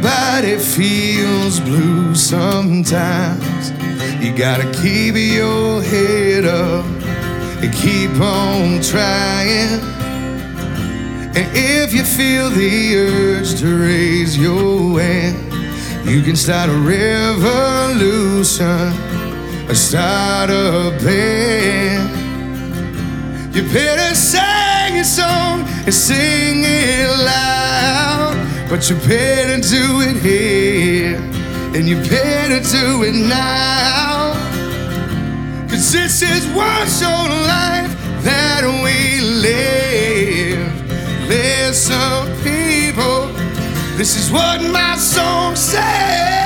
Everybody feels blue sometimes. You gotta keep your head up and keep on trying. And if you feel the urge to raise your hand, you can start a revolution or start a band. You better sing a song and sing it loud, but you better do it here, and you better do it now. 'Cause this is one short life that we live. Listen, people, this is what my song says.